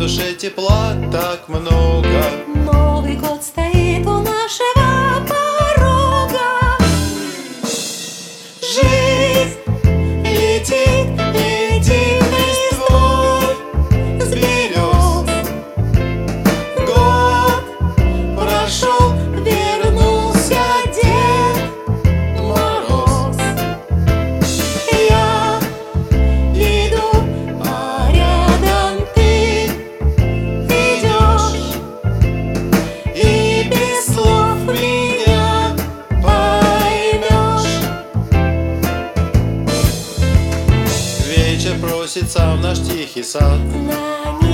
душе тепла так много. Новый год стоит у нашего порога. Жизнь летит, летит листвой с берез. Год прошел, вернулся Дед Мороз. Я иду, а рядом ты идешь, И без слов меня поймешь. Вечер просится в наш тихий сад. на